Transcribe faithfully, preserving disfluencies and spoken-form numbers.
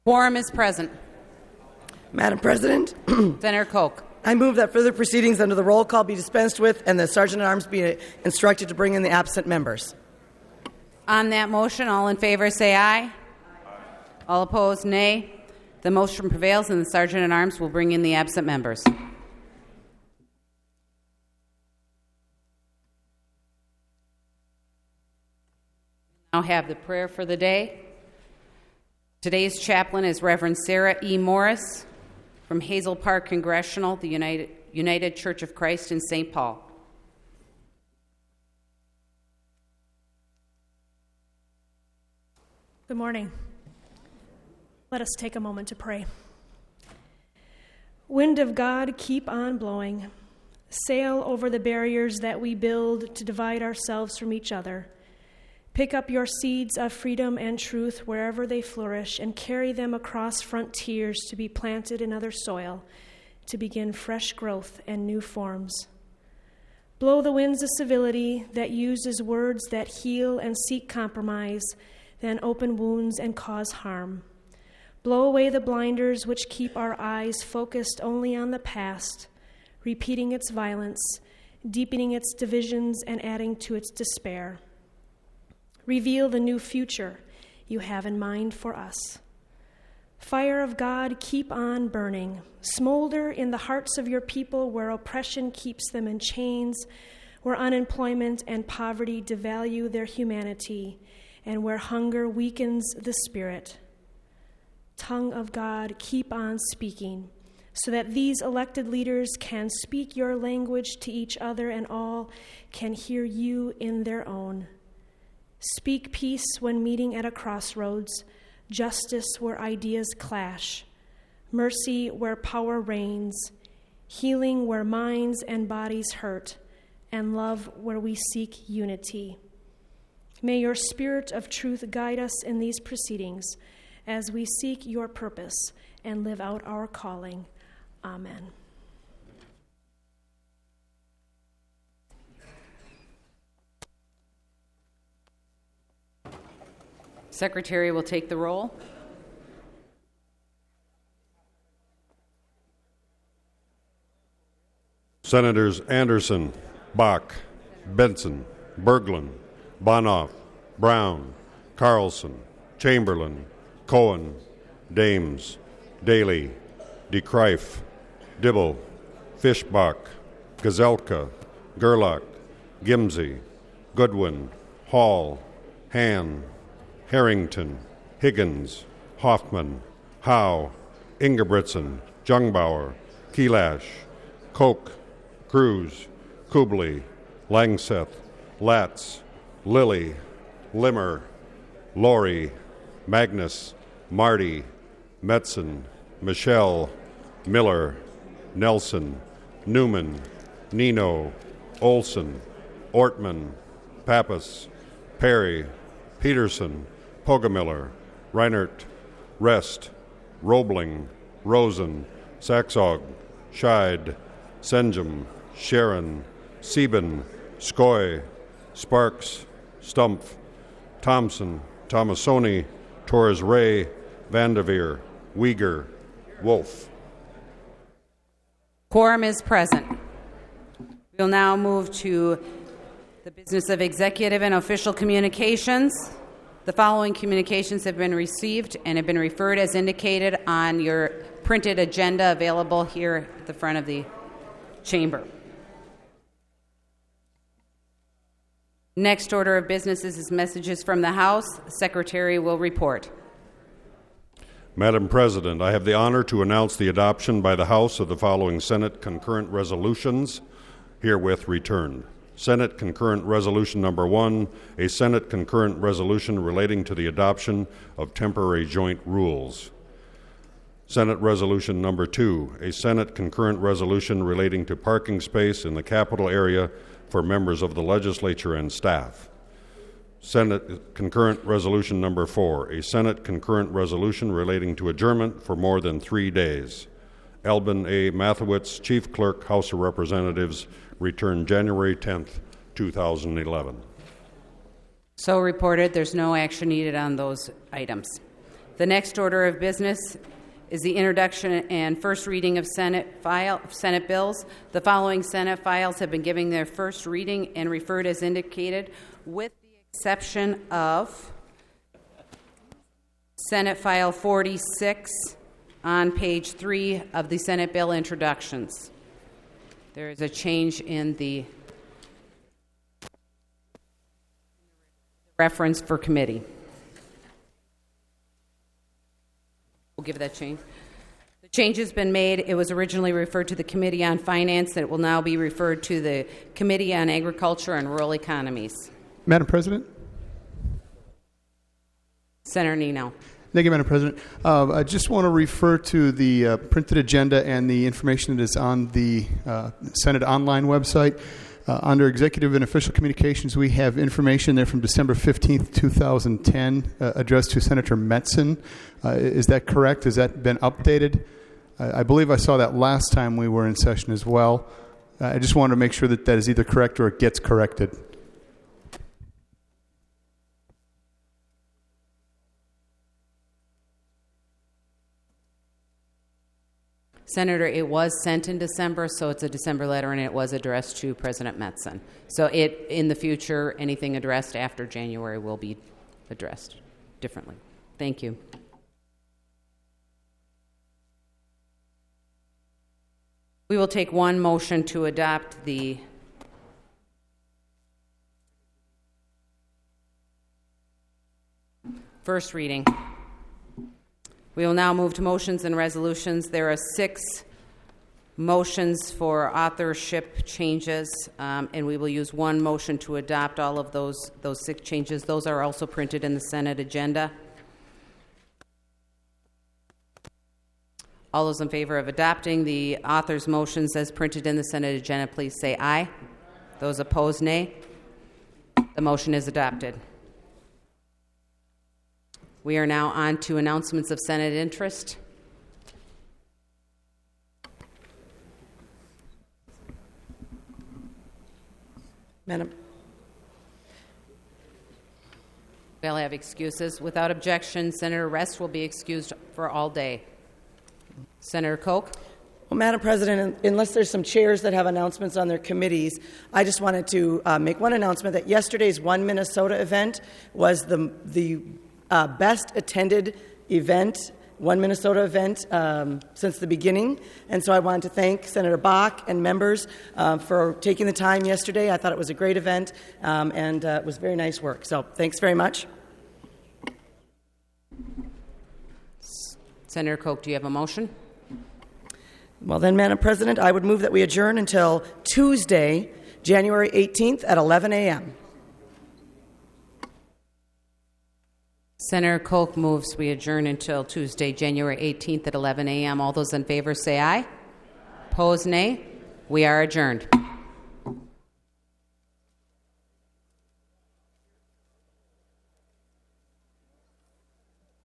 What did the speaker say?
Quorum is present. Madam President, Senator Koch. I move that further proceedings under the roll call be dispensed with and the Sergeant-at-Arms be instructed to bring in the absent members. On that motion, all in favor say aye. Aye. All opposed, nay. The motion prevails and the Sergeant-at-Arms will bring in the absent members. Now have the prayer for the day. Today's chaplain is Reverend Sarah E. Morris from Hazel Park Congressional, the United, United Church of Christ in Saint Paul. Good morning. Let us take a moment to pray. Wind of God, keep on blowing. Sail over the barriers that we build to divide ourselves from each other. Pick up your seeds of freedom and truth wherever they flourish and carry them across frontiers to be planted in other soil, to begin fresh growth and new forms. Blow the winds of civility that uses words that heal and seek compromise, then open wounds and cause harm. Blow away the blinders which keep our eyes focused only on the past, repeating its violence, deepening its divisions, and adding to its despair. Reveal the new future you have in mind for us. Fire of God, keep on burning. Smolder in the hearts of your people where oppression keeps them in chains, where unemployment and poverty devalue their humanity, and where hunger weakens the spirit. Tongue of God, keep on speaking, so that these elected leaders can speak your language to each other and all can hear you in their own. Speak peace when meeting at a crossroads, justice where ideas clash, mercy where power reigns, healing where minds and bodies hurt, and love where we seek unity. May your spirit of truth guide us in these proceedings as we seek your purpose and live out our calling. Amen. Secretary will take the roll. Senators Anderson, Bach, Benson, Berglund, Bonoff, Brown, Carlson, Chamberlain, Cohen, Dames, Daly, DeKreif, Dibble, Fischbach, Gazelka, Gerlach, Gimsey, Goodwin, Hall, Han, Harrington, Higgins, Hoffman, Howe, Ingebrigtsen, Jungbauer, Kelash, Koch, Cruz, Kubley, Langseth, Latz, Lilly, Limmer, Laurie, Magnus, Marty, Metzen, Michelle, Miller, Nelson, Newman, Nino, Olson, Ortman, Pappas, Perry, Peterson, Pogamiller, Reinert, Rest, Roebling, Rosen, Saxog, Scheid, Senjum, Sharon, Sieben, Skoy, Sparks, Stumpf, Thompson, Tomasoni, Torres Ray, Vanderveer, Uyghur, Wolf. Quorum is present. We'll now move to the business of executive and official communications. The following communications have been received and have been referred as indicated on your printed agenda available here at the front of the chamber. Next order of business is messages from the House. The Secretary will report. Madam President, I have the honor to announce the adoption by the House of the following Senate concurrent resolutions, herewith returned. Senate Concurrent Resolution Number One, a Senate concurrent resolution relating to the adoption of temporary joint rules. Senate Resolution Number Two, a Senate concurrent resolution relating to parking space in the Capitol area for members of the legislature and staff. Senate Concurrent Resolution Number Four, a Senate concurrent resolution relating to adjournment for more than three days. Albin A. Mathewitz, Chief Clerk, House of Representatives, returned January tenth, two thousand eleven. So reported. There's no action needed on those items. The next order of business is the introduction and first reading of Senate file, Senate bills. The following Senate files have been given their first reading and referred as indicated, with the exception of Senate File forty-six on page three of the Senate bill introductions. There is a change in the reference for committee. We'll give that change. The change has been made. It was originally referred to the Committee on Finance. It will now be referred to the Committee on Agriculture and Rural Economies. Madam President? Senator Nino. Thank you, Madam President. Uh, I just want to refer to the uh, printed agenda and the information that is on the uh, Senate online website. Uh, under Executive and Official Communications, we have information there from December fifteenth, twenty ten, uh, addressed to Senator Metzen. Uh, is that correct? Has that been updated? Uh, I believe I saw that last time we were in session as well. Uh, I just wanted to make sure that that is either correct or it gets corrected. Senator, it was sent in December, so it's a December letter, and it was addressed to President Metzen. So it, in the future, anything addressed after January will be addressed differently. Thank you. We will take one motion to adopt the first reading. We will now move to motions and resolutions. There are six motions for authorship changes, um, and we will use one motion to adopt all of those, those six changes. Those are also printed in the Senate agenda. All those in favor of adopting the author's motions as printed in the Senate agenda, please say aye. Those opposed, nay. The motion is adopted. We are now on to announcements of Senate interest. Madam. We'll have excuses. Without objection, Senator Rest will be excused for all day. Senator Koch. Well, Madam President, unless there's some chairs that have announcements on their committees, I just wanted to uh, make one announcement that yesterday's One Minnesota event was the the Uh, best attended event, One Minnesota event, um, since the beginning. And so I wanted to thank Senator Bach and members uh, for taking the time yesterday. I thought it was a great event, um, and uh, it was very nice work. So thanks very much. Senator Koch, do you have a motion? Well then, Madam President, I would move that we adjourn until Tuesday, January eighteenth at eleven a.m. Senator Koch moves we adjourn until Tuesday, January eighteenth at eleven a.m. All those in favor say aye. Opposed, nay. We are adjourned.